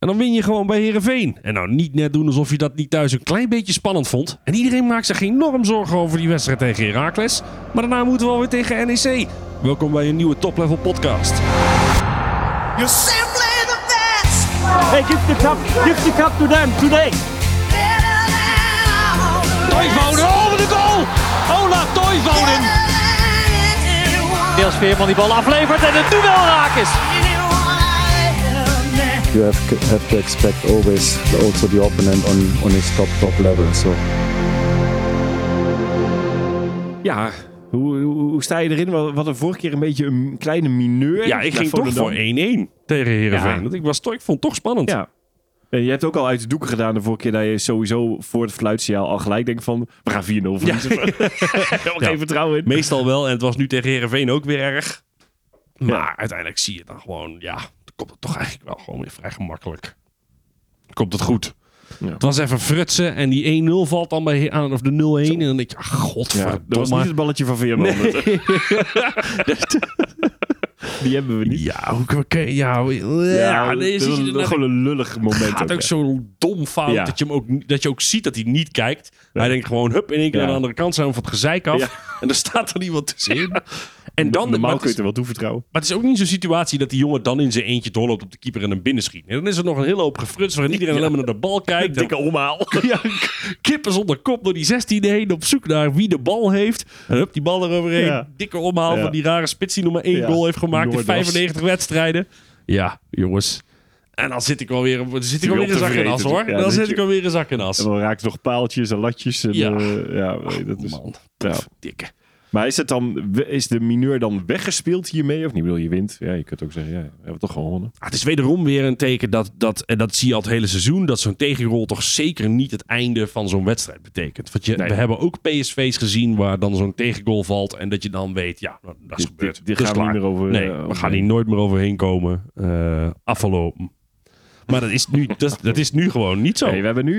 En dan win je gewoon bij Heerenveen. En nou niet net doen alsof je dat niet thuis een klein beetje spannend vond. En iedereen maakt zich enorm zorgen over die wedstrijd tegen Heracles. Maar daarna moeten we alweer tegen NEC. Welkom bij een nieuwe Top Level podcast. You're simply the best. Hey, give the cup to them today. Toivonen over de goal. Ola Toivonen. Niels Veerman die bal aflevert en het duel raak is. You have to expect always also the opponent on his top level. So. Ja, hoe sta je erin? We hadden vorige keer een beetje een kleine mineur. Ja, ik ging toch voor 1-1 tegen Heerenveen. Ja. Want ik vond het toch spannend. Ja. Je hebt ook al uit de doeken gedaan de vorige keer dat je sowieso voor het fluitsignaal al gelijk denkt van, we gaan 4-0 verliezen. Helemaal geen vertrouwen in. Meestal wel. En het was nu tegen Heerenveen ook weer erg. Maar uiteindelijk zie je dan gewoon, dan komt het toch eigenlijk wel gewoon weer vrij gemakkelijk. Komt het goed. Ja. Het was even frutsen en die 1-0 valt dan bij aan of de 0-1. En dan denk je, godverdomme. Dat was niet het balletje van Veerman. Nee. Die hebben we niet. Dat is gewoon een lullig moment. Het gaat ook zo dom fout dat je ook ziet dat hij niet kijkt. Ja. Hij denkt gewoon, in één keer aan de andere kant zijn we van het gezeik af. Ja. En er staat er iemand tussenin. En dan, normaal kun je er wel toevertrouwen. Maar het is ook niet zo'n situatie dat die jongen dan in zijn eentje doorloopt op de keeper en hem binnenschiet. En dan is er nog een hele hoop gefruts waarin iedereen alleen maar naar de bal kijkt. Dikke omhaal. Ja, kippen zonder kop door die 16 heen op zoek naar wie de bal heeft. En hup, die bal eroverheen. Ja. Dikke omhaal van die rare spits die nog maar 1 goal heeft gemaakt in 95 wedstrijden. Ja, jongens. En dan zit ik wel weer een zak in as, hoor. Dan zit ik alweer een zak in as. En dan raakt nog paaltjes en latjes. En, dat is... Man, dikke. Maar is de mineur dan weggespeeld hiermee? Of niet? Ik bedoel, je wint. Ja, je kunt ook zeggen, we hebben toch gewoon gewonnen. Het is wederom weer een teken en dat zie je al het hele seizoen, dat zo'n tegenrol toch zeker niet het einde van zo'n wedstrijd betekent. Want we hebben ook PSV's gezien waar dan zo'n tegengoal valt en dat je dan weet, dat is gebeurd. Dit gaan we niet meer over. We gaan hier nooit meer overheen komen. Afgelopen. Maar dat is nu gewoon niet zo. Nee, we hebben nu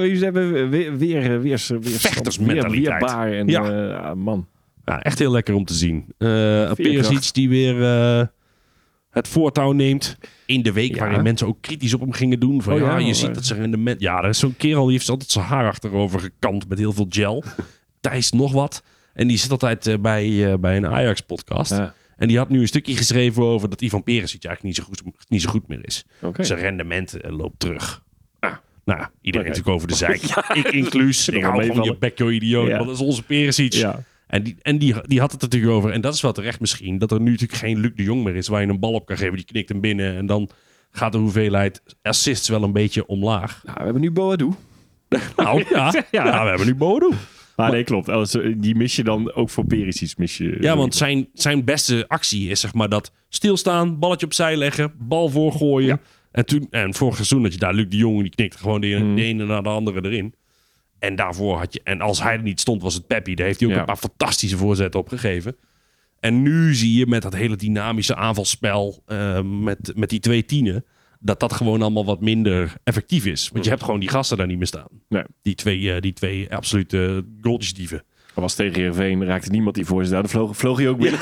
weer vechtersmentaliteit. En man. Ja, echt heel lekker om te zien. Perisic die weer het voortouw neemt in de week waarin mensen ook kritisch op hem gingen doen. Van, je ziet dat ze rendement... Ja, er is zo'n kerel die heeft altijd zijn haar achterover gekant met heel veel gel. Thijs nog wat. En die zit altijd bij een Ajax-podcast. Ja. En die had nu een stukje geschreven over dat Ivan Perisic eigenlijk niet zo goed meer is. Okay. Zijn rendement loopt terug. Nou, iedereen natuurlijk over de zeik. Ik inclus. Ik hou van je bek, joh, idioot. Want dat is onze Perisic. Ja. En die had het natuurlijk over. En dat is wel terecht misschien. Dat er nu natuurlijk geen Luc de Jong meer is. Waar je een bal op kan geven. Die knikt hem binnen. En dan gaat de hoeveelheid assists wel een beetje omlaag. Nou, we hebben nu Boadu. We hebben nu Boadu. Nee, klopt. Die mis je dan ook voor Perisic. Ja, want zijn beste actie is zeg maar dat stilstaan. Balletje opzij leggen. Bal voorgooien. Ja. En vorig seizoen dat je daar Luc de Jong. Die knikte gewoon de ene naar de andere erin. En daarvoor had je... En als hij er niet stond, was het Peppi. Daar heeft hij ook een paar fantastische voorzetten op gegeven. En nu zie je met dat hele dynamische aanvalsspel... met die 2 tienen... dat gewoon allemaal wat minder effectief is. Want je hebt gewoon die gasten daar niet meer staan. Nee. Die twee absolute goaltjesdieven. Dat was tegen Heerenveen, raakte niemand die voor ze daar. Dan vloog hij ook binnen.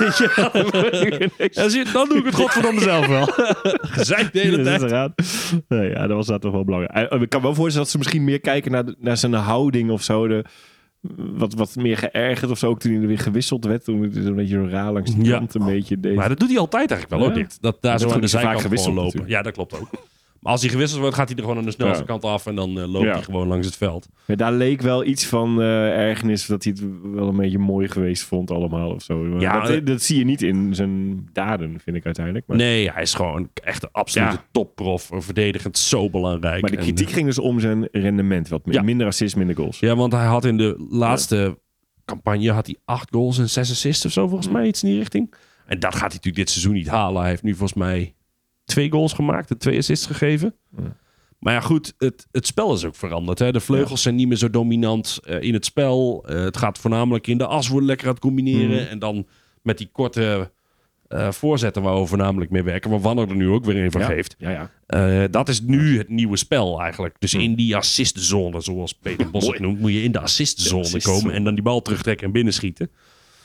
Dan doe ik het godverdomme zelf wel. Gezeik de hele tijd. Nee, dat was dat toch wel belangrijk. Ik kan wel voorstellen dat ze misschien meer kijken naar zijn houding of zo. Wat meer geërgerd of zo. Ook toen hij er weer gewisseld werd. Toen het een beetje raar langs de kant een beetje deed. Maar dat doet hij altijd eigenlijk wel, hoor. Dat daar zo aan de zijkant gewisseld lopen. Natuurlijk. Ja, dat klopt ook. Maar als hij gewisseld wordt, gaat hij er gewoon aan de snelste kant af. En dan loopt hij gewoon langs het veld. Maar daar leek wel iets van ergernis. Dat hij het wel een beetje mooi geweest vond allemaal of zo. Dat zie je niet in zijn daden, vind ik uiteindelijk. Maar... Nee, hij is gewoon echt een absolute topprof. Verdedigend zo belangrijk. Maar de kritiek ging dus om zijn rendement. Wat minder assists, minder goals. Ja, want hij had in de laatste campagne 8 goals en 6 assists of zo. Volgens mij iets in die richting. En dat gaat hij natuurlijk dit seizoen niet halen. Hij heeft nu volgens mij 2 goals gemaakt en 2 assists gegeven. Ja. Maar ja, goed, het spel is ook veranderd. Hè? De vleugels zijn niet meer zo dominant in het spel. Het gaat voornamelijk in de as worden lekker aan het combineren. En dan met die korte voorzetten waar we voornamelijk mee werken. Waar Wanner er nu ook weer een van geeft. Dat is nu het nieuwe spel eigenlijk. Dus in die assiszone, zoals Peter Bos het noemt, moet je in de assiszone komen. En dan die bal terugtrekken en binnenschieten.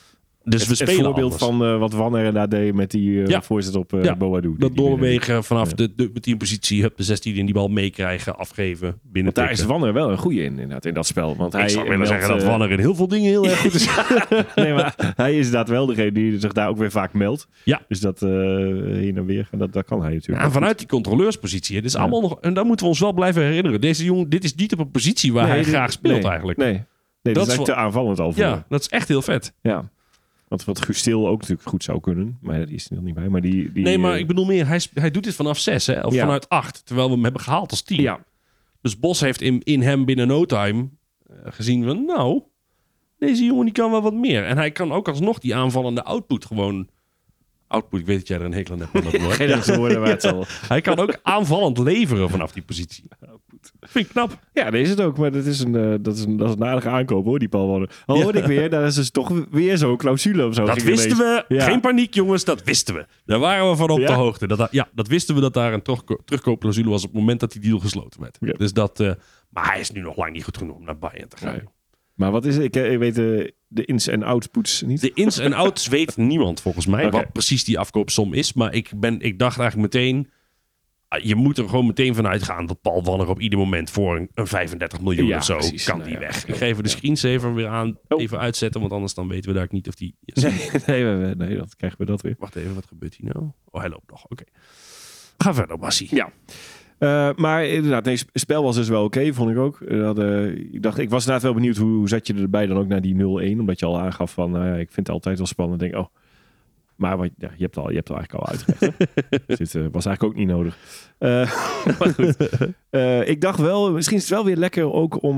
Dus we spelen het voorbeeld anders. van wat Wanner inderdaad deed met die voorzet op Boadu. Dat doorbewegen vanaf de teampositie, de 16 in die bal meekrijgen, afgeven, binnen. Want daar is Wanner wel een goeie in, inderdaad, in dat spel. Want Ik zou willen zeggen dat Wanner in heel veel dingen heel erg goed is. Nee, maar hij is inderdaad wel degene die zich daar ook weer vaak meldt. Ja. Dus dat heen en weer, dat kan hij natuurlijk. En vanuit die controleurspositie. Het is allemaal nog, en daar moeten we ons wel blijven herinneren. Deze jongen, dit is niet op een positie waar hij graag speelt eigenlijk. Nee, dat is eigenlijk te aanvallend al voor. Ja, dat is echt heel vet. Ja. Want wat Gustil ook natuurlijk goed zou kunnen. Maar die is er nog niet bij. Maar nee, maar ik bedoel meer, hij doet dit vanaf 6, hè? Of vanuit 8. Terwijl we hem hebben gehaald als 10. Ja. Dus Bos heeft in hem binnen no time gezien van, nou, deze jongen die kan wel wat meer. En hij kan ook alsnog die aanvallende output gewoon... Output, ik weet dat jij er een hekel aan hebt. Van dat woord. Geen Engelse woorden, maar het zal... Hij kan ook aanvallend leveren vanaf die positie. Vind ik knap. Ja, dat is het ook. Maar dat is een aardige aankoop, hoor, die Paul Wanner. Al hoorde ik weer, daar is dus toch weer zo'n clausule of zo. Dat wisten we. Ja. Geen paniek, jongens. Dat wisten we. Daar waren we van op de hoogte. Dat wisten we dat daar een terugkoopclausule was op het moment dat die deal gesloten werd. Ja. Dus maar hij is nu nog lang niet goed genoeg om naar Bayern te gaan. Nee. Maar wat is het? Ik weet de ins- en outs niet. De ins en outs weet niemand volgens mij. Okay. Wat precies die afkoopsom is. Maar ik dacht eigenlijk meteen... Je moet er gewoon meteen vanuit gaan dat Paul Wanner op ieder moment voor een 35 miljoen of zo precies. kan die weg. Ik ga even de screensaver weer aan. Even uitzetten, want anders dan weten we daar niet of die... Nee, dat krijgen we dat weer. Wacht even, wat gebeurt hier nou? Oh, hij loopt nog. Oké. Ga verder, Bassie. Ja. Maar inderdaad, het spel was dus wel oké, vond ik ook. Ik was inderdaad wel benieuwd hoe zat je erbij dan ook naar die 0-1. Omdat je al aangaf van, ik vind het altijd wel spannend. Ik denk, maar je hebt al eigenlijk al uitgelegd. Dus dit was eigenlijk ook niet nodig. Maar goed. Ik dacht wel, misschien is het wel weer lekker ook om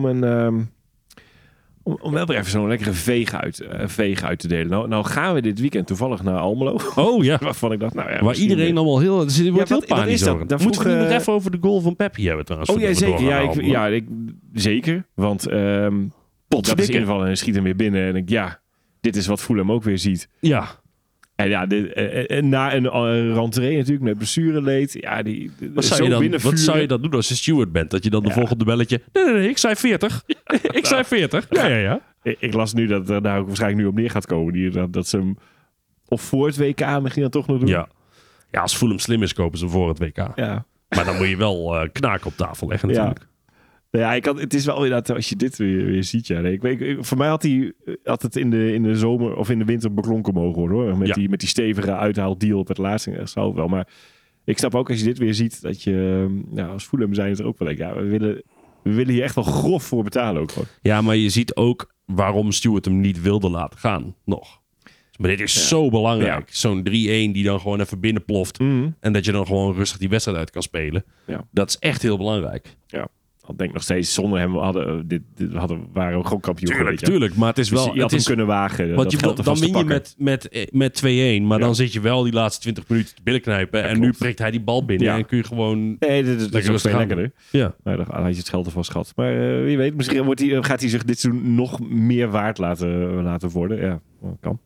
om wel weer even zo'n lekkere veeg uit te delen. Nou gaan we dit weekend toevallig naar Almelo. Oh ja. Waarvan ik dacht, waar iedereen allemaal heel... Het wordt heel panisch dat? over. Moeten we niet nog even over de goal van Peppi hebben trouwens? Oh ja, zeker. Zeker. Want dat is invallen en schiet hem weer binnen. En dit is wat Fulham ook weer ziet. Ja. En na een rentree natuurlijk met blessureleed. Ja, wat zou je dan doen als je steward bent? Dat je dan de volgende belletje... Nee, ik zei 40. Ik zei 40. Ja. Ik las nu dat er daar ook waarschijnlijk nu op neer gaat komen. Dat ze hem of voor het WK misschien dan toch nog doen. Ja, als Fulham slim is, kopen ze hem voor het WK. Ja. Maar dan moet je wel knaken op tafel leggen natuurlijk. Ja, het is wel inderdaad, als je dit weer ziet. Ja, voor mij had het in de zomer of in de winter beklonken mogen worden, hoor. Met die stevige uithaaldeal op het laatste. Dat zou wel. Maar ik snap ook als je dit weer ziet, dat je als Fulham zijn het er ook wel. We willen hier echt wel grof voor betalen ook gewoon. Ja, maar je ziet ook waarom Stewart hem niet wilde laten gaan. Nog. Maar dit is zo belangrijk. Ja. Zo'n 3-1 die dan gewoon even binnenploft. En dat je dan gewoon rustig die wedstrijd uit kan spelen. Ja. Dat is echt heel belangrijk. Ja. Ik denk nog steeds, zonder hem waren we gewoon kampioen. Tuurlijk, maar het is wel... Dus je had hem kunnen wagen. Want dan win je met 2-1. Maar dan zit je wel die laatste 20 minuten te billen knijpen. En nu prikt hij die bal binnen. En kun je gewoon... Nee, dit is nog veel lekkerder. Ja. Maar dan had je het geld ervan schat. Maar wie weet, misschien gaat hij zich dit seizoen nog meer waard laten worden. Ja, kan.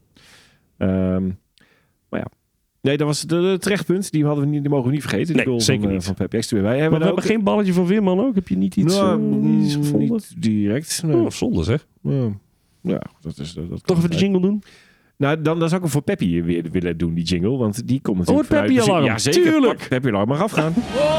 Maar ja. Nee, dat was de terechtpunt. Die mogen we niet vergeten. Die goal zeker niet. Van Pep Extra. We hebben geen balletje van Weerman ook. Heb je niet iets gevonden? Niet direct. Nee. Zonde zeg. Ja, dat is... Toch even de jingle doen? Nou, dan zou ik hem voor Peppi weer willen doen, die jingle. Want die komt natuurlijk vanuit... Oh, het Peppi-alarm. Ja, zeker. Tuurlijk. Peppi-alarm mag afgaan.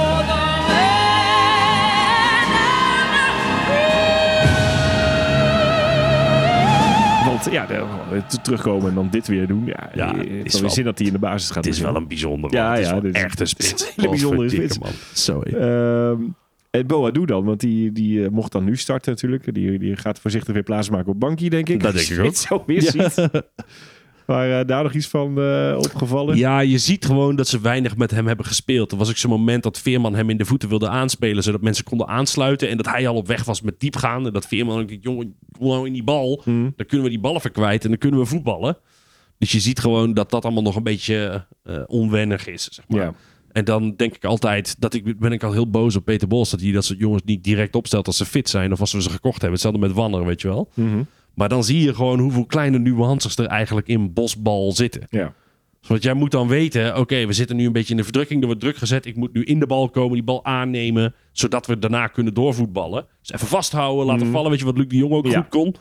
Terugkomen en dan dit weer doen. Het is wel zin dat hij in de basis gaat. Het is wel een bijzonder. Ja, het is wel echt een spits. Een hele bijzondere spits. Sorry. En Boadu dan, want die mocht dan nu starten natuurlijk. Die gaat voorzichtig weer plaatsmaken op bankie, denk ik. Dat denk ik ook. Zo weer ziet. Maar daar nog iets van opgevallen? Ja, je ziet gewoon dat ze weinig met hem hebben gespeeld. Er was ook zo'n moment dat Veerman hem in de voeten wilde aanspelen, zodat mensen konden aansluiten. En dat hij al op weg was met diepgaan. En dat Veerman ook dacht, jongen, kom nou in die bal. Dan kunnen we die ballen verkwijten en dan kunnen we voetballen. Dus je ziet gewoon dat allemaal nog een beetje onwennig is, zeg maar. Ja. En dan denk ik altijd, ben ik al heel boos op Peter Bos, dat hij dat soort jongens niet direct opstelt als ze fit zijn of als we ze gekocht hebben. Hetzelfde met Wanner, weet je wel. Maar dan zie je gewoon hoeveel kleine nuances er eigenlijk in Bosbal zitten. Ja. Want jij moet dan weten, oké, we zitten nu een beetje in de verdrukking. Er wordt druk gezet. Ik moet nu in de bal komen, die bal aannemen. Zodat we daarna kunnen doorvoetballen. Dus even vasthouden, laten vallen. Weet je wat Luc de Jong ook goed kon?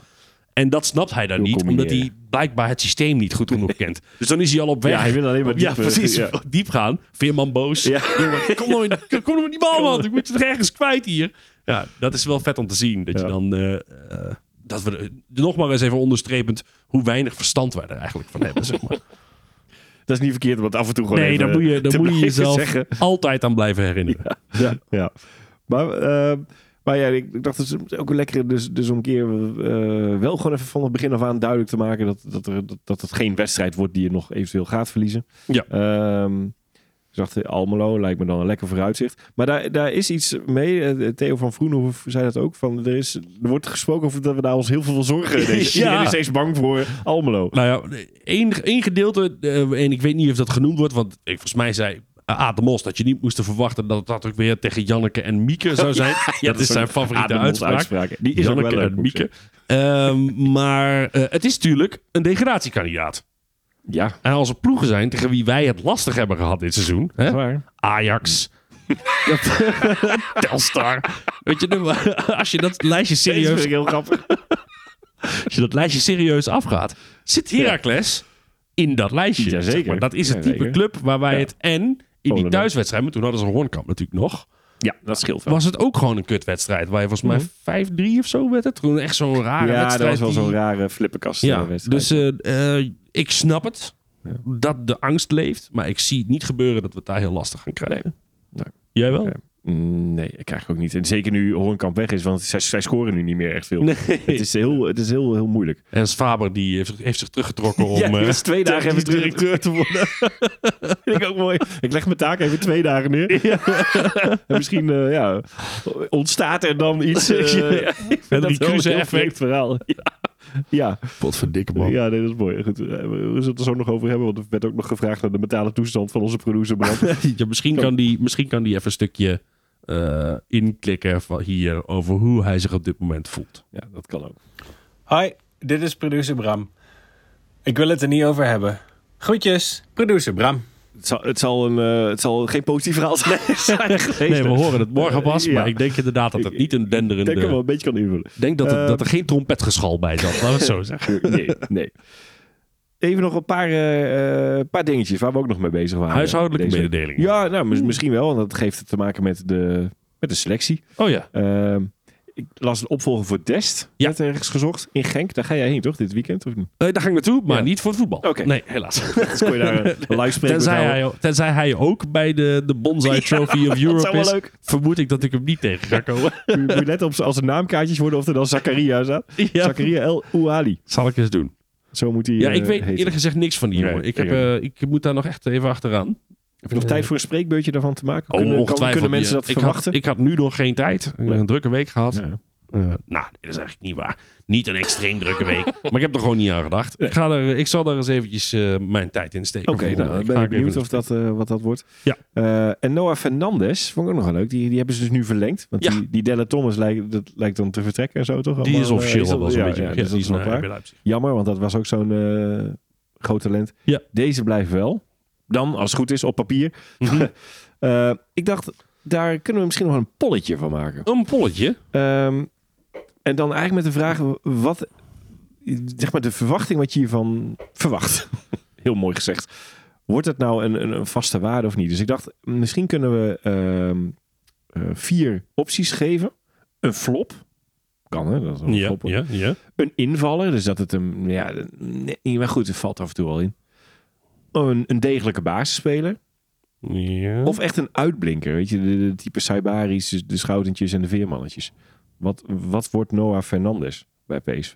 En dat snapt hij dan Heel niet, omdat combineren. hij blijkbaar het systeem niet goed genoeg kent. Dus dan is hij al op weg. Ja, hij wil alleen maar diep, Ja, precies. ja. Diep gaan. Veerman boos. Ja. Jongen, kom nou met die bal, man. Ik moet het ergens kwijt hier. Ja, dat is wel vet om te zien. Dat je dan... dat we nog maar eens even onderstrepend hoe weinig verstand wij er eigenlijk van hebben, zeg maar. Dat is niet verkeerd om het af en toe gewoon Nee, even dan moet je blijven jezelf zeggen. altijd aan blijven herinneren. Ja. Maar ja, ik dacht het is ook een lekkere dus om een keer wel gewoon even van het begin af aan duidelijk te maken dat het geen wedstrijd wordt die je nog eventueel gaat verliezen. Ja. Ik dacht, Almelo lijkt me dan een lekker vooruitzicht. Maar daar is iets mee. Theo van Vroenhoff zei dat ook. Er wordt gesproken over dat we daar ons heel veel zorgen. Iedereen is steeds bang voor Almelo. Nou ja, één gedeelte, en ik weet niet of dat genoemd wordt, want volgens mij zei Aad de Mos dat je niet moest verwachten dat dat ook weer tegen Janneke en Mieke zou zijn. Dat is zijn favoriete uitspraak. Die is Janneke ook wel leuk, en Mieke. Maar het is natuurlijk een degradatiekandidaat. Ja, En als er ploegen zijn tegen wie wij het lastig hebben gehad dit seizoen. Hè? waar. Ajax. Telstar. Weet je, als je dat lijstje Deze vind serieus, ik heel grappig. als je dat lijstje serieus afgaat, zit Heracles in dat lijstje. Jazeker. Zeg maar. Dat is het type Jazeker. club waar wij het en in die Volendam. thuiswedstrijd, maar toen hadden ze Hoornkamp natuurlijk nog, Ja, dat scheelt wel. was het ook gewoon een kutwedstrijd. Waar je volgens mij 5-3 of zo werd het. Toen echt zo'n rare Ja, wedstrijd. dat was wel die- zo'n rare flippenkast Ja, wedstrijd. dus ik snap het. Dat de angst leeft. Maar ik zie het niet gebeuren dat we het daar heel lastig gaan krijgen. Nee. Jij wel? Oké. Nee, ik krijg ook niet. En zeker nu Hoornkamp weg is, want zij scoren nu niet meer echt veel. Nee. Het is heel moeilijk. En Faber die heeft zich teruggetrokken om... die was 2 dagen even technisch directeur te worden. Vind ik ook mooi. Ik leg mijn taak even 2 dagen neer. En misschien ontstaat er dan iets. Henry Kruse effect. Verhaal. Ja. Wat voor dikke man. Ja, nee, dat is mooi. Goed, we zullen het er zo nog over hebben, want er werd ook nog gevraagd naar de mentale toestand van onze producer. Ja, misschien kan die even een stukje inklikken van hier over hoe hij zich op dit moment voelt. Ja, dat kan ook. Hoi, dit is producer Bram. Ik wil het er niet over hebben. Groetjes, producer Bram. Het zal geen positief verhaal zijn. Nee, we horen het morgen pas, Ja. maar ik denk inderdaad dat het niet een Ik denk denderende... dat wel een beetje kan invullen. Ik denk dat er geen trompetgeschal bij zat, laten we het zo zeggen. Nee. Even nog een paar dingetjes waar we ook nog mee bezig waren. Huishoudelijke mededelingen. Ja, nou, misschien wel. Want dat heeft te maken met de selectie. Oh ja. Ik las een opvolger voor Dest. Ja. Werd ergens gezocht in Genk. Daar ga jij heen, toch? Dit weekend? Of niet? Daar ga ik naartoe, maar Ja. niet voor het voetbal. Oké. Nee, helaas. Dus kon je daar een live spreken. Tenzij hij ook bij de Bonsai Trophy of Europe zou wel is, leuk. vermoed ik dat ik hem niet tegen ga komen. Moet je letten op als er naamkaartjes worden of er dan Zakaria staat. Ja. Zakaria El Ouali. Zal ik eens doen. Zo moet hij Ja, ik weet heten. eerlijk gezegd niks van die Nee, jongen. Ik moet daar nog echt even achteraan. Heb je nog tijd voor een spreekbeurtje daarvan te maken? Ongetwijfeld. Kunnen mensen dat verwachten? Ik had nu nog geen tijd. Ik heb een drukke week gehad. Ja. Nou, dat is eigenlijk niet waar. Niet een extreem drukke week. Maar ik heb er gewoon niet aan gedacht. Nee. Ik zal daar eens eventjes mijn tijd in steken. Oké, Volgende nou, week. ben Ga ik ik benieuwd even- wat dat wordt. Ja. En Noah Fernandes, vond ik ook nog wel leuk. Die hebben ze dus nu verlengd. Want Ja. die Delle Thomas lijkt dan te vertrekken en zo, toch? Die Allemaal, is officieel al wel zo'n ja, beetje. ja, Ja, dus dat die is nog naar waar. RB Leipzig. Jammer, want dat was ook zo'n groot talent. Ja. Deze blijft wel. Dan, als het goed is, op papier. Mhm. Ik dacht, daar kunnen we misschien nog een polletje van maken. Een polletje. En dan eigenlijk met de vraag, wat, zeg maar de verwachting wat je hiervan verwacht. Heel mooi gezegd. Wordt het nou een vaste waarde of niet? Dus ik dacht, misschien kunnen we 4 opties geven. Een flop. Kan hè? Dat is een flop. Ja. Een invaller, dus dat het een... Ja, nee, maar goed, het valt af en toe wel in. Een degelijke basisspeler. Ja. Of echt een uitblinker. Weet je, de type Saibaris, de Schoutentjes en de Veermannetjes. Wat wordt Noah Fernandes bij PSV?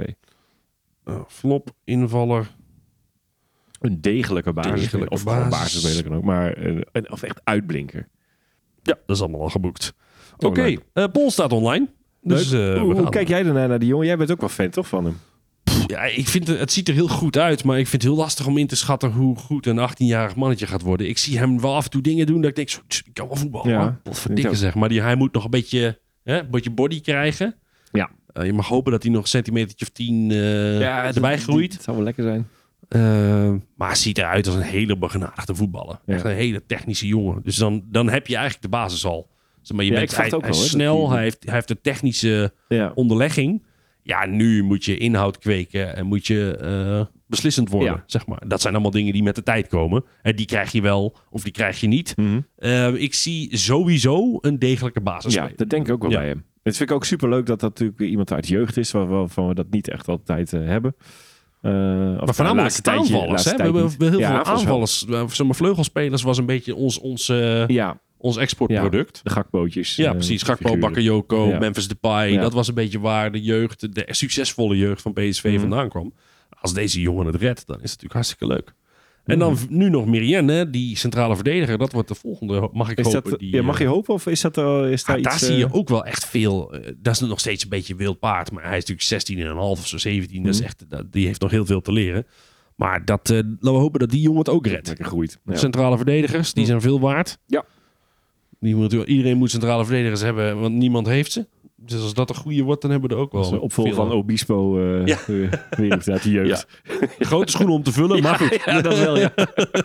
Flop, invaller. Een degelijke basisspeler. Of gewoon basisspeler kan ook. Maar of echt uitblinker. Ja, dat is allemaal al geboekt. Oh, Oké, Pol staat online. Dus, Leuk. Hoe kijk jij daarna naar die jongen? Jij bent ook wel fan, toch, van hem? Ja, ik vind het ziet er heel goed uit, maar ik vind het heel lastig om in te schatten hoe goed een 18-jarig mannetje gaat worden. Ik zie hem wel af en toe dingen doen dat ik denk, zo, ik kan wel voetballen. Ja, Ja, wat voor ik dikke ook. zeg. Maar hij moet nog een beetje body krijgen. Ja. Je mag hopen dat hij nog een centimetertje of 10 erbij groeit. Het zou wel lekker zijn. Maar hij ziet eruit als een hele begenadigde voetballer. Ja. Echt een hele technische jongen. Dus dan heb je eigenlijk de basis al. Zeg maar, Ja, ik hij verwacht ook is wel, hoor, snel, dat hij- hij heeft de technische Ja. onderlegging. Ja, nu moet je inhoud kweken en moet je beslissend worden, zeg maar. Dat zijn allemaal dingen die met de tijd komen. En die krijg je wel of die krijg je niet. Mm-hmm. Ik zie sowieso een degelijke basis. Ja, dat denk ik ook wel bij hem. Het vind ik ook superleuk dat dat natuurlijk weer iemand uit jeugd is, waarvan we dat niet echt altijd hebben. Maar voornamelijk aanvallers. We hebben heel veel aanvallers. Vleugelspelers was een beetje ons exportproduct. De Gakpootjes. Ja, precies. Gakpo, Bakayoko, Memphis Depay. Ja. Dat was een beetje waar de succesvolle jeugd van PSV vandaan kwam. Als deze jongen het redt, dan is het natuurlijk hartstikke leuk. En dan nu nog Merienne, die centrale verdediger. Dat wordt de volgende, mag ik hopen. Mag je hopen of is dat iets... Daar zie je ook wel echt veel... dat is nog steeds een beetje wild paard. Maar hij is natuurlijk 16,5 of zo, 17. Dat is echt, die heeft nog heel veel te leren. Maar laten we hopen dat die jongen het ook redt. Lekker groeit. Ja. Centrale verdedigers, die zijn veel waard. Ja. Iedereen moet centrale verdedigers hebben, want niemand heeft ze. Dus als dat een goede wordt, dan hebben we er ook wel. Opvolger van Obispo weer uit de jeugd. Ja. Grote schoenen om te vullen, maar goed. Ja, dat wel, ja.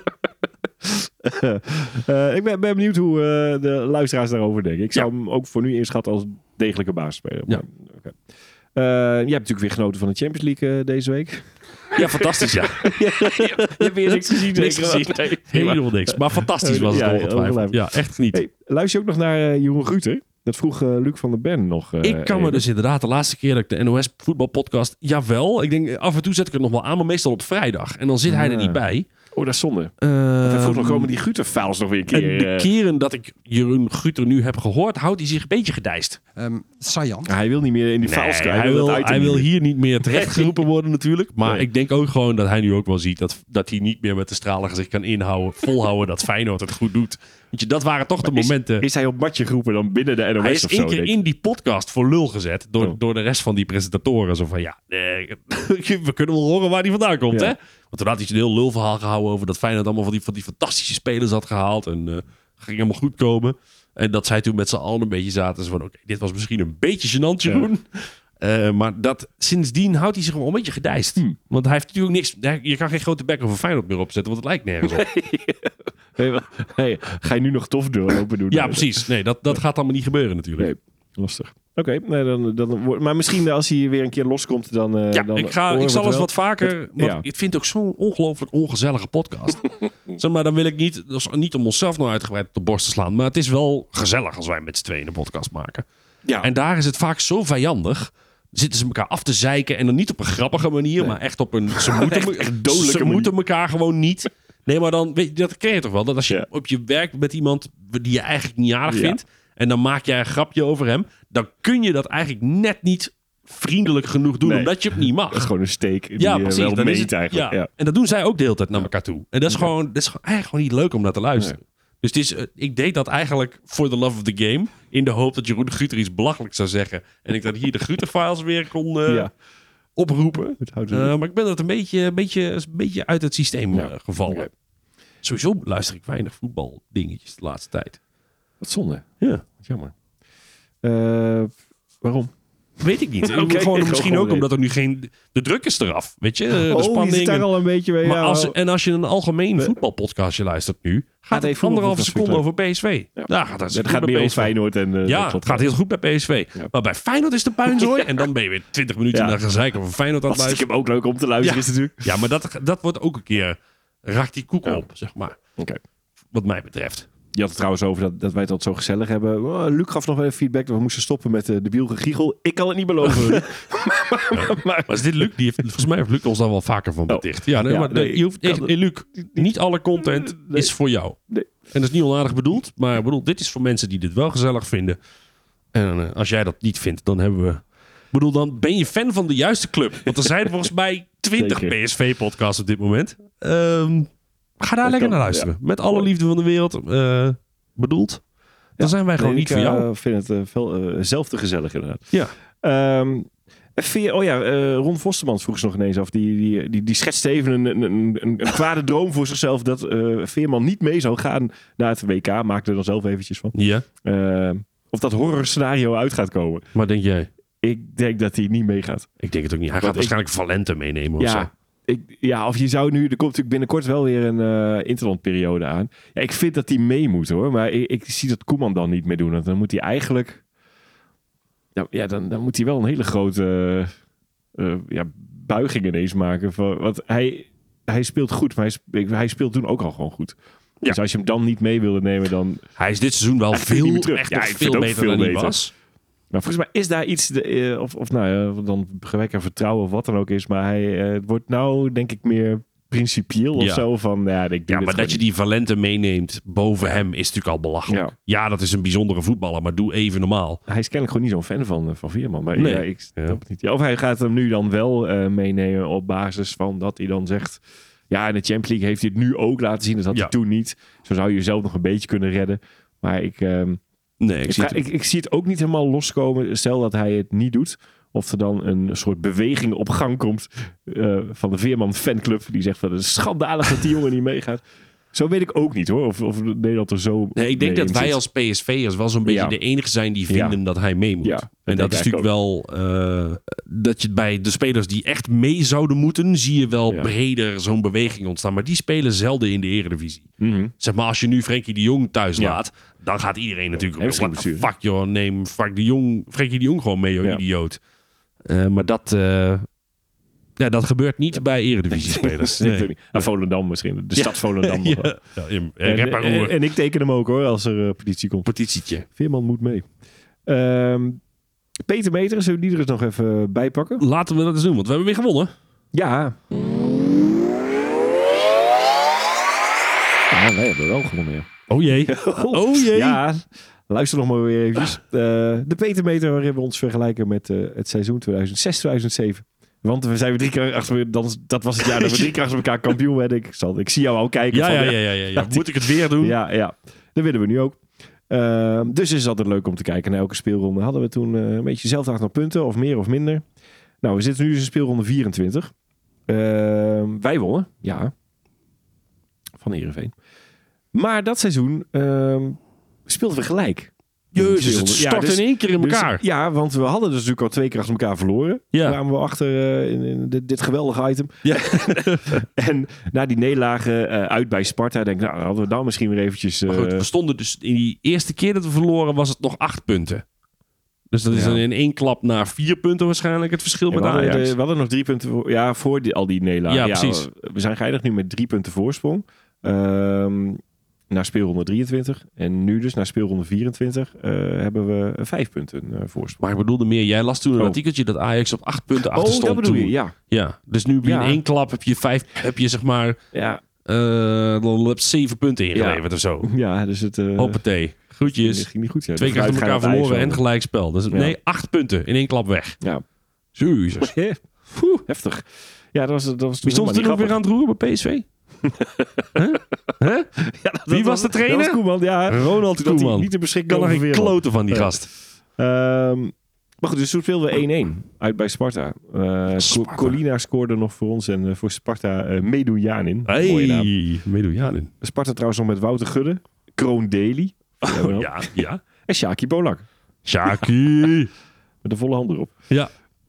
Ik ben benieuwd hoe de luisteraars daarover denken. Ik zou hem ook voor nu inschatten als degelijke basisspeler. Ja. Okay. Je hebt natuurlijk weer genoten van de Champions League deze week. Ja, fantastisch, ja. Je hebt weer niks gezien. Helemaal niks. Maar fantastisch was het ongetwijfeld. Ja, echt niet. Hey, luister je ook nog naar Jeroen Guter? Dat vroeg Luc van der Ben nog. Ik kan me dus inderdaad de laatste keer dat ik de NOS voetbalpodcast... Jawel, ik denk af en toe zet ik het nog wel aan, maar meestal op vrijdag. En dan zit hij er niet bij. Oh, dat is zonde. Want hij vroeg nog komen die Guter-files nog weer een keer. En de keren dat ik Jeroen Guter nu heb gehoord, houdt hij zich een beetje gedijst. Sajan. Hij wil niet meer in die files krijgen. Hij wil hier niet meer terecht geroepen worden natuurlijk. Maar ik denk ook gewoon dat hij nu ook wel ziet dat hij niet meer met de stralen zich kan volhouden dat Feyenoord het goed doet. Weet je, dat waren toch de momenten. Is hij op matje geroepen dan binnen de NOS? Hij is één keer in die podcast voor lul gezet door de rest van die presentatoren. Zo van we kunnen wel horen waar die vandaan komt, hè? Want toen had hij een heel lulverhaal gehouden over dat Feyenoord allemaal van die fantastische spelers had gehaald. En ging helemaal goed komen. En dat zij toen met z'n allen een beetje zaten. Zo van, oké, dit was misschien een beetje gênant, Jeroen. Maar sindsdien houdt hij zich wel een beetje gedijst. Want hij heeft natuurlijk niks... Je kan geen grote bek over Feyenoord meer opzetten, want het lijkt nergens op. Nee, ga je nu nog tof doorlopen doen? Ja, precies. Nee, dat gaat allemaal niet gebeuren natuurlijk. Nee, lastig. Oké, maar misschien als hij weer een keer loskomt, dan... ik zal eens wat vaker... Want ik vind het ook zo'n ongelooflijk ongezellige podcast. Zeg maar, dan wil ik niet om onszelf nou uitgebreid op de borst te slaan. Maar het is wel gezellig als wij met z'n tweeën een podcast maken. Ja. En daar is het vaak zo vijandig. Zitten ze elkaar af te zeiken. En dan niet op een grappige manier, maar echt op een... Ze moeten elkaar gewoon niet... Nee, maar dan, weet je, dat ken je toch wel? Dat als je op je werk met iemand die je eigenlijk niet aardig vindt... en dan maak jij een grapje over hem... dan kun je dat eigenlijk net niet vriendelijk genoeg doen... omdat je het niet mag. Dat is gewoon een steek die precies, wel dan meet is het, eigenlijk. Ja. En dat doen zij ook de hele tijd naar elkaar toe. En dat is gewoon eigenlijk gewoon niet leuk om naar te luisteren. Nee. Dus ik deed dat eigenlijk voor the love of the game... in de hoop dat Jeroen Guter iets belachelijks zou zeggen... en ik dan hier de Guter-files weer kon... oproepen. Maar ik ben dat een beetje uit het systeem gevallen. Okay. Sowieso luister ik weinig voetbaldingetjes de laatste tijd. Wat zonde. Ja. Wat jammer. Waarom? Weet ik niet. Misschien ook omdat er nu geen... De druk is eraf, weet je? De spanning. Zit daar al een beetje mee. Maar als je een algemeen voetbalpodcastje luistert nu... gaat het 1,5 seconde over PSV. Ja. Het gaat meer over Feyenoord. Het gaat heel goed bij PSV. Ja. Maar bij Feyenoord is de puinzooi. En dan ben je weer 20 minuten naar gezeik over Feyenoord aan het luisteren. Ik heb ook leuk om te luisteren is natuurlijk. Ja, maar dat wordt ook een keer... raakt die koek op, zeg maar. Okay. Wat mij betreft. Je had het trouwens over dat wij het altijd zo gezellig hebben. Luc gaf nog wel even feedback dat we moesten stoppen met de biel gegiegel. Ik kan het niet beloven. maar is dit Luc? Volgens mij heeft Luc ons daar wel vaker van beticht. Luc, niet alle content is voor jou. Nee. En dat is niet onaardig bedoeld. Maar dit is voor mensen die dit wel gezellig vinden. En als jij dat niet vindt, dan hebben we... dan ben je fan van de juiste club. Want er zijn volgens mij 20 PSV-podcasts op dit moment. Ga daar lekker naar luisteren. Ja. Met alle liefde van de wereld bedoeld. Dan zijn wij gewoon niet voor jou. Ik vind het zelf te gezellig inderdaad. Ja. Ron Vostermans vroeg ze nog ineens af. Die schetste even een kwade droom voor zichzelf. Dat Veerman niet mee zou gaan naar het WK. Maakte er dan zelf eventjes van. Ja. Of dat horror scenario uit gaat komen. Wat denk jij? Ik denk dat hij niet meegaat. Ik denk het ook niet. Hij gaat waarschijnlijk Valente meenemen of zo. Of je zou nu... Er komt natuurlijk binnenkort wel weer een interlandperiode aan. Ja, ik vind dat hij mee moet hoor. Maar ik zie dat Koeman dan niet meer doen. Want dan moet hij eigenlijk... dan moet hij wel een hele grote buiging ineens maken. Want hij speelt goed, maar hij speelt toen ook al gewoon goed. Ja. Dus als je hem dan niet mee wilde nemen, dan... Hij is dit seizoen wel veel beter dan hij was. Maar volgens mij is daar iets... dan gebrek aan vertrouwen of wat dan ook is. Maar hij wordt nou, denk ik, meer principieel of zo. Van, maar dat je die Valente meeneemt boven hem is natuurlijk al belachelijk. Ja, dat is een bijzondere voetballer, maar doe even normaal. Hij is kennelijk gewoon niet zo'n fan van Veerman. Maar ik snap het niet. Ja, of hij gaat hem nu dan wel meenemen op basis van dat hij dan zegt... Ja, in de Champions League heeft hij het nu ook laten zien. Dat had hij toen niet. Zo zou je jezelf nog een beetje kunnen redden. Maar ik zie het ook niet helemaal loskomen. Stel dat hij het niet doet. Of er dan een soort beweging op gang komt van de Veerman fanclub. Die zegt van het is schandalig dat die jongen niet meegaat. Zo weet ik ook niet hoor. Of Nederland er zo... Nee, ik denk dat wij als PSV'ers wel zo'n beetje de enige zijn die vinden dat hij mee moet. Ja, en dat is natuurlijk wel... dat je bij de spelers die echt mee zouden moeten... zie je wel breder zo'n beweging ontstaan. Maar die spelen zelden in de Eredivisie. Mm-hmm. Zeg maar, als je nu Frenkie de Jong thuis laat... dan gaat iedereen natuurlijk... fuck joh, neem Frenkie de Jong gewoon mee, joh, idioot. Maar dat... dat gebeurt niet bij Eredivisie-spelers. Nee. Volendam misschien. De stad Volendam. En ik teken hem ook hoor, als er petitie komt. Petitietje. Veerman moet mee. Peter Meter, zullen we die er eens nog even bijpakken? Laten we dat eens doen, want we hebben weer gewonnen. Ja. Wij hebben wel gewonnen. Oh jee. Oh jee. Ja, luister nog maar weer eventjes. De Peter Meter waarin we ons vergelijken met het seizoen 2006-2007. Want we zijn weer 3 keer achter... Dat was het jaar dat we 3 keer achter elkaar kampioen werden. Ik zie jou al kijken. Ja. Moet ik het weer doen? Ja. Dat willen we nu ook. Dus is het altijd leuk om te kijken naar elke speelronde. Hadden we toen een beetje dezelfde aantal punten, of meer of minder. Nou, we zitten nu dus in speelronde 24. Wij wonnen, ja. Van Heerenveen. Maar dat seizoen speelden we gelijk. Jezus, het stort in één keer in elkaar. Dus, want we hadden dus natuurlijk al 2 keer achter elkaar verloren. Ja. Daar kwamen we achter in dit geweldige item. Ja. En na die nederlagen uit bij Sparta, denk ik, nou, hadden we dan misschien weer eventjes... Goed, we stonden dus in die eerste keer dat we verloren, was het nog 8 punten. Dus dat is dan in 1 klap naar 4 punten waarschijnlijk het verschil met Ajax. We hadden nog 3 punten voor al die nederlagen. Ja, precies. We zijn geëindigd nu met 3 punten voorsprong. Naar speelronde 23. En nu dus naar speelronde 24 hebben we 5 punten voorsprong. Maar ik bedoelde meer, jij las toen een artikeltje dat Ajax op 8 punten achter stond. Dat bedoel je, ja. Dus nu in 1 klap heb je zeg maar... Ja. Dan heb je 7 punten ingeleverd of zo. Ja, dus het... Hoppatee. Groetjes. Dat ging niet goed. 2 keer achter elkaar verloren en gelijk spel. Dus nee, 8 punten in 1 klap weg. Ja. Jezus. Heftig. Ja, dat was wie stond er nog weer aan het roeren bij PSV? Huh? Ja, wie was de trainer? Dat was Koeman, ja. Ronald Koeman. Niet te beschikken. Kan er geen kloten van die gast. Maar goed, dus toen speelden we 1-1 uit bij Sparta. Colina scoorde nog voor ons en voor Sparta Meduljanin. Mooie naam. Meduljanin. Sparta trouwens nog met Wouter Gudde, Kroon Daly. Ja. En Shaki Bolak. Shaki. Met de volle hand erop. Ja.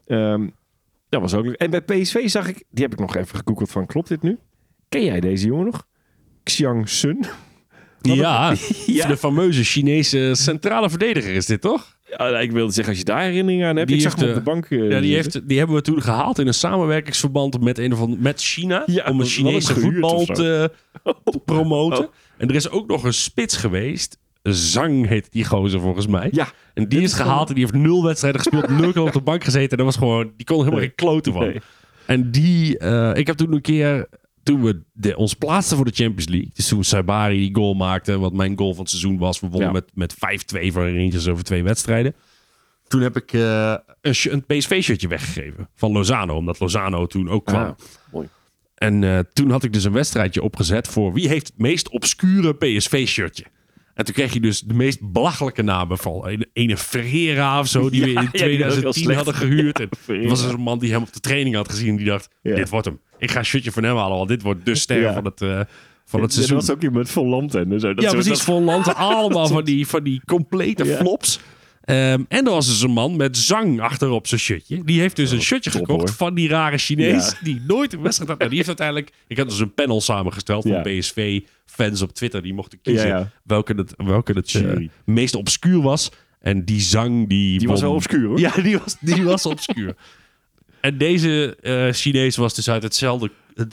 Dat was ook leuk. En bij PSV zag ik, die heb ik nog even gegoogeld van, klopt dit nu? Ken jij deze jongen nog? Xiang Sun. Ja, de fameuze Chinese centrale verdediger is dit, toch? Ja, ik wilde zeggen, als je daar herinnering aan hebt. Ik zag hem op de bank. Die hebben we toen gehaald in een samenwerkingsverband met China. Ja, om een Chinese voetbal te promoten. En er is ook nog een spits geweest. Zhang heet die gozer volgens mij. Ja, en die is gehaald en die heeft 0 wedstrijden gespeeld. 0 keer op de bank gezeten. En dat was gewoon, die kon er helemaal geen kloten van. Nee. En ik heb toen een keer... Toen we ons plaatsten voor de Champions League. Dus toen Saibari die goal maakte. Wat mijn goal van het seizoen was. We wonnen met 5-2 voor Rangers over 2 wedstrijden. Toen heb ik een PSV-shirtje weggegeven. Van Lozano. Omdat Lozano toen ook kwam. Mooi. En toen had ik dus een wedstrijdje opgezet. Voor wie heeft het meest obscure PSV-shirtje. En toen kreeg je dus de meest belachelijke namen van een Ferreira of zo. Die we in 2010 hadden gehuurd. En er was dus een man die hem op de training had gezien. Die dacht, dit wordt hem. Ik ga een shirtje van hem halen, want dit wordt de ster van het seizoen. Er was ook iemand vol Lanten. Ja, precies, vol Lanten. Allemaal van die complete flops. En er was dus een man met Zhang achterop zijn shirtje. Die heeft dus een shirtje gekocht van die rare Chinees. Die nooit een wedstrijd had. Nou, die heeft uiteindelijk... Ik had dus een panel samengesteld van PSV-fans op Twitter. Die mochten kiezen welke het meest obscuur was. En die Zhang... Die was wel obscuur, hoor. Ja, die was obscuur. En deze Chinees was dus uit hetzelfde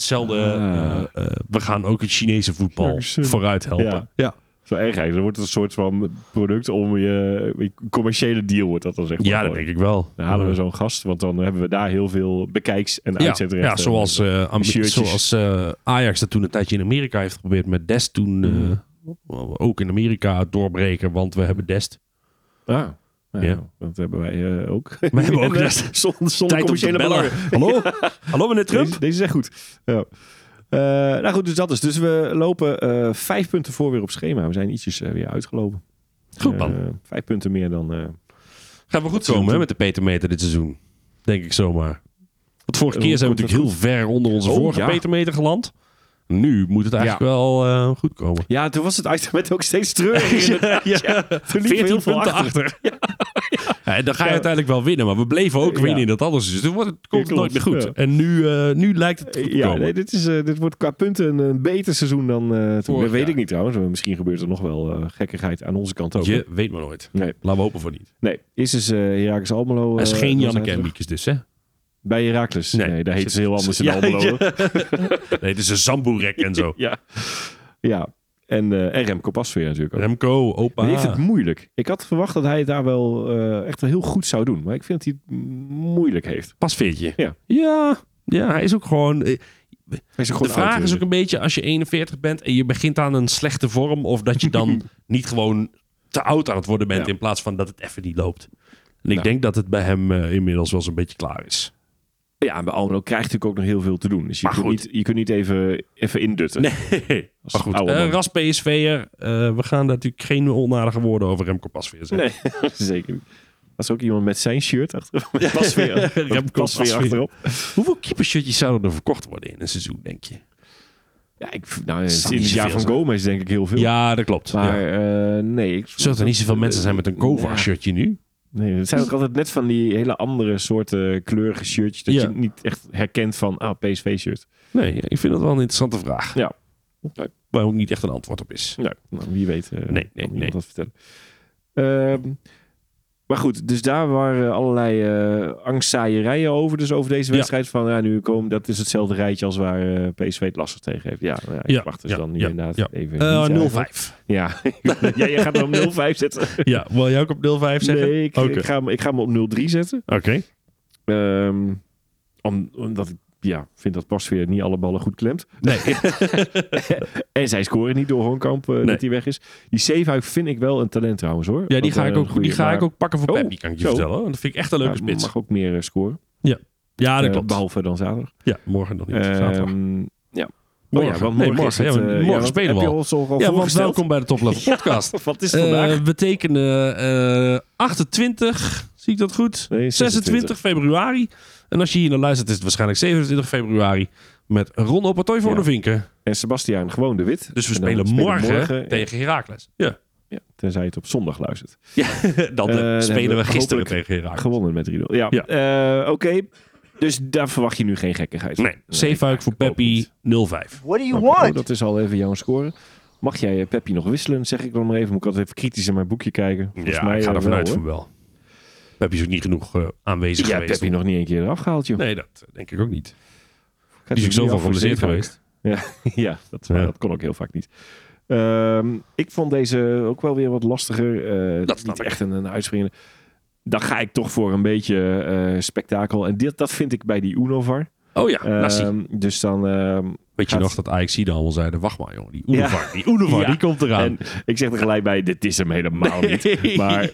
we gaan ook het Chinese voetbal vooruit helpen. Ja. Zo erg eigenlijk. Dan wordt het een soort van product om je commerciële deal wordt dat dan zeg maar. Ja, dat denk ik wel. Dan halen we zo'n gast, want dan hebben we daar heel veel bekijks en uitzetrechten. Ja, zoals Ajax dat toen een tijdje in Amerika heeft geprobeerd met Dest toen ook in Amerika doorbreken, want we hebben Dest. Ja, dat hebben wij ook. We hebben ook Dest. Zonder commerciële belangen. Hallo meneer Trump. Deze is echt goed. Ja. Nou goed, dus dat is. Dus we lopen 5 punten voor weer op schema. We zijn ietsjes weer uitgelopen. Goed man. 5 punten meer dan... Gaan we goed komen met de Petermeter dit seizoen. Denk ik zomaar. Want vorige keer zijn we natuurlijk heel ver onder onze vorige Petermeter geland. Nu moet het eigenlijk wel goed komen. Ja, toen was het item ook steeds terug. Ja. 14 punten achter. Ja, dan ga je uiteindelijk wel winnen. Maar we bleven ook winnen in dat alles. Dus het komt nooit meer goed. Ja. En nu lijkt het goed te komen. Nee, dit wordt qua punten een beter seizoen dan toen. Dat weet ik niet trouwens. Misschien gebeurt er nog wel gekkigheid aan onze kant ook. Je weet maar nooit. Nee. Laten we hopen voor niet. Nee, is dus Heracles Almelo. Het is geen Janneke en Miekes dus, hè? Bij Heracles? Nee, daar heet ze heel anders in Almelo. Nee, het is een Zamboerek en zo. Ja. En Remco Pasveer natuurlijk ook. Remco, opa. Die heeft het moeilijk. Ik had verwacht dat hij het daar wel echt wel heel goed zou doen. Maar ik vind dat hij het moeilijk heeft. Pasveertje. Ja, hij is ook gewoon... De vraag is ook een beetje, als je 41 bent en je begint aan een slechte vorm, of dat je dan niet gewoon te oud aan het worden bent in plaats van dat het even niet loopt. En ik denk dat het bij hem inmiddels wel zo'n beetje klaar is. Ja, en bij Almelo krijgt natuurlijk ook nog heel veel te doen. Dus je kunt niet even indutten. Nee, maar goed. Ras PSV'er. We gaan natuurlijk geen onaardige woorden over Remco Pasveer zeggen. Nee, zeker niet. Dat is ook iemand met zijn shirt achterop. Pasveer. Remco Pasveer achterop. Hoeveel keepershirtjes zouden er verkocht worden in een seizoen, denk je? Ja, in het jaar van Gomez denk ik heel veel. Ja, dat klopt. Maar nee. Zullen er niet zoveel mensen zijn met een Kovar-shirtje nu? Nee, het zijn ook altijd net van die hele andere soorten kleurige shirtjes. Dat je niet echt herkent van PSV-shirt. Nee, ik vind dat wel een interessante vraag. Ja. Waar ook niet echt een antwoord op is. Ja, wie weet. Nee. Dat vertellen. Maar goed, dus daar waren allerlei angstzaaierijen over. Dus over deze wedstrijd. Van nu komen, dat is hetzelfde rijtje als waar PSV het lastig tegen heeft. Ik wacht dus dan inderdaad even. 0-5. Ja, jij gaat hem op 0-5 zetten. Ja, wil jij ook op 0-5 zeggen? Nee, ik ga hem op 0-3 zetten. Oké. Omdat ik vind dat Pasveer niet alle ballen goed klemt. Nee. En zij scoren niet door Hoornkamp dat hij weg is. Die Zeefuik vind ik wel een talent trouwens hoor. Ja, die ga ik ook pakken voor Peppi, kan ik je vertellen. Hoor. Dat vind ik echt een leuke spits. Mag ook meer scoren. Ja, dat klopt. Behalve dan zaterdag. Ja, morgen nog niet. Zaterdag. Morgen spelen we al. Want welkom bij de Top Level Podcast. Wat is het vandaag? We tekenen 28, zie ik dat goed? Nee, 26 februari. En als je hier naar luistert, is het waarschijnlijk 27 februari. Met Ron Opatoy voor de Vinken. En Sebastiaan gewoon de Wit. Dus we spelen morgen tegen Heracles. Ja, tenzij je het op zondag luistert. Ja, dan spelen we gisteren tegen Heracles. Gewonnen met 3-0. Ja. Oké. Dus daar verwacht je nu geen gekkigheid. Nee. Zeefuik voor Peppi 0-5. What do you want? Dat is al even jouw score. Mag jij Peppi nog wisselen? Zeg ik dan maar even. Moet ik altijd even kritisch in mijn boekje kijken. Volgens mij, ik ga er vanuit van wel. Peppi is ook niet genoeg aanwezig geweest. Peppi nog niet een keer eraf gehaald, joh. Nee, dat denk ik ook niet. Die is ook zoveel geblesseerd geweest. Ja, dat kon ook heel vaak niet. Ik vond deze ook wel weer wat lastiger. Dat is niet echt een uitspringer. Dan ga ik toch voor een beetje spektakel. En dat vind ik bij die Unovar. Oh ja, Nassi. Dus dan... weet je nog dat Ajax hier allemaal zeiden... Wacht maar jongen, die Unovar, die komt eraan. En ik zeg er gelijk bij, dit is hem helemaal niet. Maar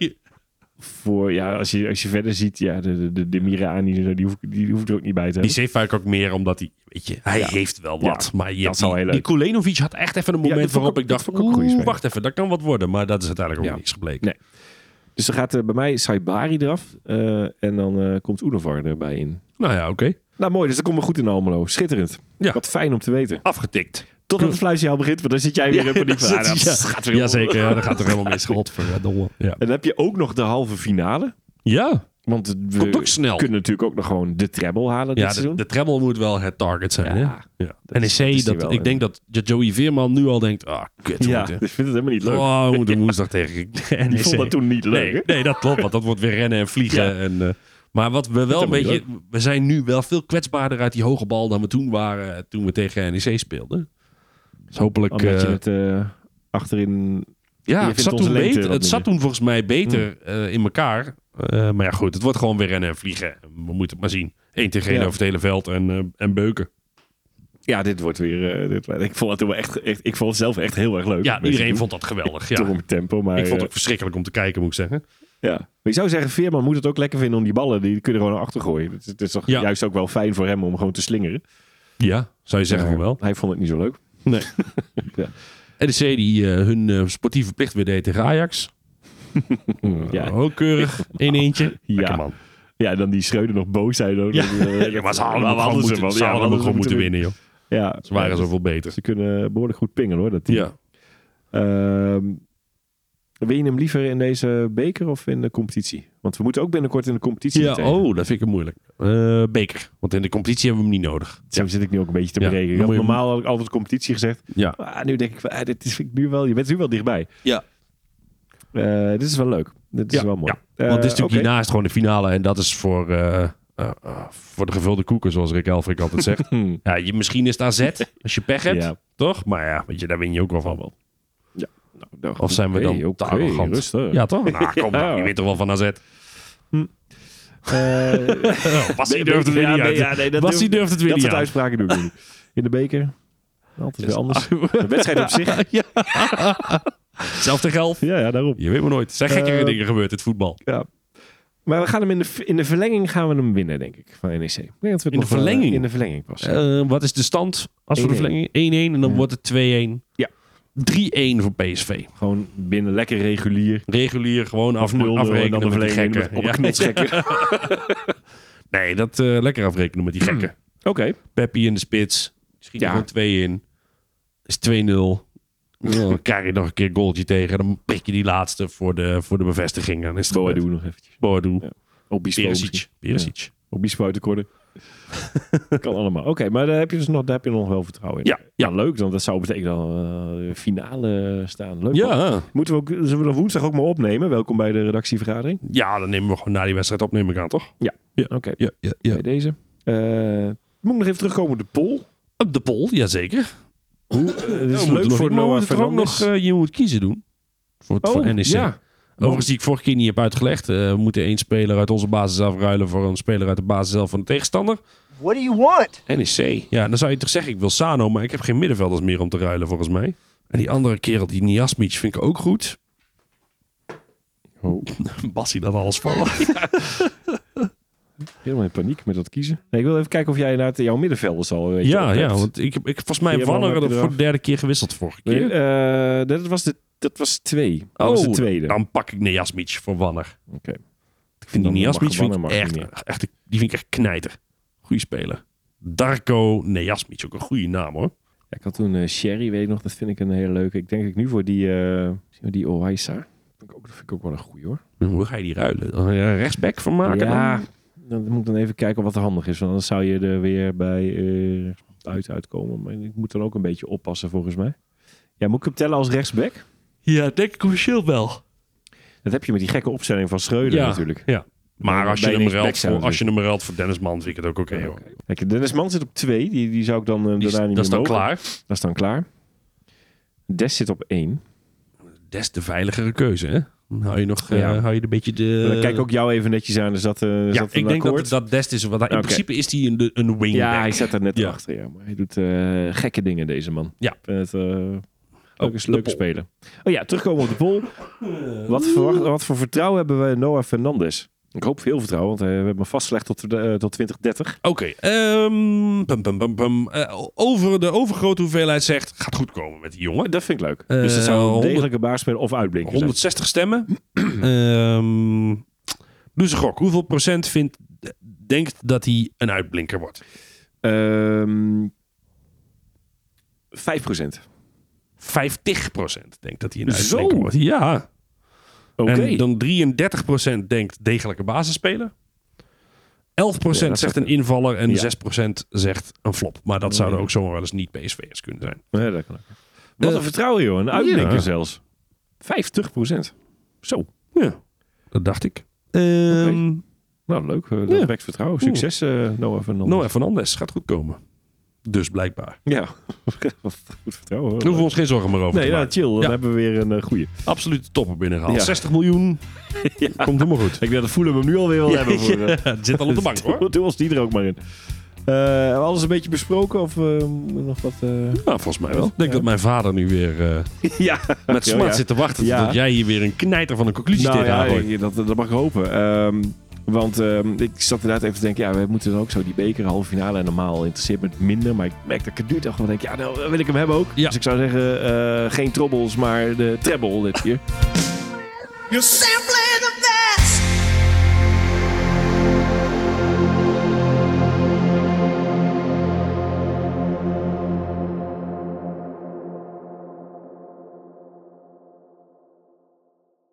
als je verder ziet... Ja, de Mirani, die hoeft er ook niet bij te hebben. Die Zeefuik ook meer omdat hij... Weet je, hij heeft wel wat. Maar die Kulenovic had echt even een moment waarop ik dacht... wacht even, dat kan wat worden. Maar dat is uiteindelijk ook niks gebleken. Nee. Dus dan gaat bij mij Saibari eraf. En dan komt Unovar erbij in. Nou ja, oké. Nou mooi, dus dan komen we goed in Almelo. Schitterend. Ja. Wat fijn om te weten. Afgetikt. Totdat het fluitje al begint, want dan zit jij weer op een Jazeker, dan gaat er helemaal mis. Godverdomme. Ja. En dan heb je ook nog de halve finale. Ja. Want we kunnen natuurlijk ook nog gewoon de treble halen dit seizoen. De treble moet wel het target zijn. Ja. NEC, ik denk dat Joey Veerman nu al denkt... kut. Ik vind het helemaal niet leuk. We moeten woensdag tegen NEC. Die vond dat toen niet leuk. Nee, dat klopt. Want dat wordt weer rennen en vliegen. Ja. En Maar wat we wel een beetje... We zijn nu wel veel kwetsbaarder uit die hoge bal dan we toen waren toen we tegen NEC speelden. Dus hopelijk... Omdat je het achterin... Ja, het zat toen volgens mij beter in elkaar. Maar ja, goed. Het wordt gewoon weer rennen en vliegen. We moeten het maar zien. 1 tegen 1 over het hele veld en beuken. Ja, dit wordt weer... ik vond het wel ik vond het zelf echt heel erg leuk. Ja, iedereen vond dat geweldig. Ja. Toch om het tempo, maar... Ik vond het ook verschrikkelijk om te kijken, moet ik zeggen. Ja. Maar je zou zeggen, Veerman moet het ook lekker vinden om die ballen... Die kun je er gewoon naar achter gooien. Het is toch juist ook wel fijn voor hem om gewoon te slingeren. Ja, zou je zeggen van wel. Hij vond het niet zo leuk. Nee. Ja. NEC die hun sportieve plicht weer deed tegen Ajax. Ook keurig. 1-1. Lekker man. Ja, dan die Schreuder nog boos zijn. Maar ze hadden hem gewoon moeten winnen, joh. Ja, ze waren zoveel beter. Ze kunnen behoorlijk goed pingen, hoor. Dat team. Ja. Wil je hem liever in deze beker of in de competitie? Want we moeten ook binnenkort in de competitie meteen. Dat vind ik moeilijk. Beker. Want in de competitie hebben we hem niet nodig. Zo zit ik nu ook een beetje te berekenen. Ik had normaal had ik altijd competitie gezegd. Ja. Nu denk ik, dit vind ik nu wel, je bent nu wel dichtbij. Ja. Dit is wel leuk. Dit is wel mooi. Ja. Want het is natuurlijk hiernaast gewoon de finale. En dat is voor de gevulde koeken, zoals Rick Elfrink altijd zegt. Misschien is het AZ, als je pech hebt. Toch? Maar ja, weet je, daar win je ook wel van. Ja. Nou, of zijn we dan te arrogant? Rustig. Ja, toch? Nou, kom maar. Je weet toch wel van AZ? Bassie durft het weer niet uit. Bassie durft het weer niet uit. Dat soort uitspraken doen we niet. In de beker? Altijd weer anders. De wedstrijd op zich. Zelf tegen 11. Ja, daarom. Je weet maar nooit. Er zijn gekkere dingen gebeurd in het voetbal. Ja. Maar we gaan hem in de verlenging gaan we hem winnen, denk ik, van NEC. Ik denk dat we het in de verlenging? In de verlenging pas. Wat is de stand als we de verlenging? 1-1 en dan wordt het 2-1. Ja. 3-1 voor PSV. Gewoon binnen lekker regulier. Regulier, gewoon afrekenen met die gekken. Op knotsgekken. Nee, dat lekker afrekenen met die gekken. Oké. Peppi in de spits. Schiet er gewoon 2 in. Is 2-0. Dan krijg je nog een keer een goaltje tegen. Dan prik je die laatste voor de bevestiging. Dan is het Boadu nog eventjes. Boadu. Ja. Perisic. Ja. Obispo uit de korte. Kan allemaal. Oké, maar daar heb je nog wel vertrouwen in. Ja, leuk. Want dat zou betekenen dat finale staan. Leuk. Ja. Zullen we dan woensdag ook maar opnemen? Welkom bij de redactievergadering. Ja, dan nemen we gewoon na die wedstrijd op, neem ik aan, toch? Ja. Oké. Ja. Bij deze. Moet ik nog even terugkomen op de poll? Op de poll, jazeker. Het is leuk voor Noah Fernandes. Je moet kiezen doen. Voor NEC. Ja. Overigens die ik vorige keer niet heb uitgelegd. We moeten 1 speler uit onze basis afruilen voor een speler uit de basis zelf van de tegenstander. What do you want? NEC. Ja, dan zou je toch zeggen, ik wil Sano, maar ik heb geen middenvelders meer om te ruilen volgens mij. En die andere kerel, die Niasmic, vind ik ook goed. Bassie dat alles vallen. Helemaal in paniek met dat kiezen. Nee, ik wil even kijken of jij inderdaad jouw middenvelders al weet. Ja, want ik volgens mij Wanner voor de 3e keer gewisseld vorige keer. Nee, dat was 2. Dat was de tweede. Dan pak ik Niasmic voor Wanner. Oké. Ik vind die Niasmic die vind ik echt knijter. Goeie speler. Darko Niasmic, ook een goede naam hoor. Ja, ik had toen Sherry, weet ik nog, dat vind ik een hele leuke. Ik denk dat ik nu voor die Owaisa. Dat vind ik ook wel een goeie hoor. Hoe ga je die ruilen? Rechtsback van maken ja, dan moet ik dan even kijken wat er handig is. Want dan zou je er weer bij uitkomen. Maar ik moet dan ook een beetje oppassen volgens mij. Ja, moet ik hem tellen als rechtsback? Ja, denk ik officieel wel. Dat heb je met die gekke opstelling van Schreuder natuurlijk. Ja. Maar als je hem ruilt voor Dennis Man, vind ik het ook oké. Hoor. Kijk, Dennis Man zit op 2. Die zou ik dan daarna niet meer Dat is dan mogen. klaar. Dat is dan klaar. Des zit op 1. Des de veiligere keuze, hè? Dan hou je nog hou je een beetje de... Dan kijk ook jou even netjes aan. Dus dat, ik denk dat Dest is. Want in principe is hij een wingback. Ja, hij zet er net achter. Ja, maar hij doet gekke dingen, deze man. Ja. Leuke speler. Oh ja, terugkomen op de poll. Wat voor vertrouwen hebben we in Noah Fernandes? Ik hoop veel vertrouwen, want we hebben hem vastgelegd tot 2030. Oké. Over de overgrote hoeveelheid zegt, gaat goed komen met die jongen. Dat vind ik leuk. Dus het zou een degelijke baarspeler of uitblinken 160 stemmen. Doe ze gok. Hoeveel procent denkt dat hij een uitblinker wordt? 5%. 50% denkt dat hij een uitblinker wordt. Ja. En dan 33% denkt degelijke basisspeler. 11% zegt een invaller en 6% zegt een flop. Maar dat zouden ook zomaar wel eens niet PSV'ers kunnen zijn. Ja, dat kan ook. Wat een vertrouwen, joh. Een uitblinker zelfs. 50%. Zo. Ja, dat dacht ik. Nou, leuk. Dat wekt vertrouwen. Succes, Noah Fernandes. Noah Fernandes. Gaat goed komen. Dus blijkbaar. Ja, wat goed vertrouwen. Daar hoeven we ons geen zorgen meer over te maken. Chill. Dan hebben we weer een goeie. Absolute topper binnengehaald. Ja. 60 miljoen. Komt helemaal goed. Ik denk dat Fulham hem nu alweer wil hebben. Voor, Het zit al op de bank, hoor. Doe ons die er ook maar in. Hebben we alles een beetje besproken? Of nog wat? Nou, volgens mij wel. Ik denk dat mijn vader nu weer met smart zit te wachten... tot jij hier weer een knijter van een conclusie tegenaan gooit. Dat mag ik hopen. Want ik zat inderdaad even te denken... we moeten dan ook zo die beker halve finale... en normaal interesseert me het minder... maar ik merk dat ik het nu toch wel denk... nou wil ik hem hebben ook. Ja. Dus ik zou zeggen... geen trobbels, maar de treble dit keer. You simply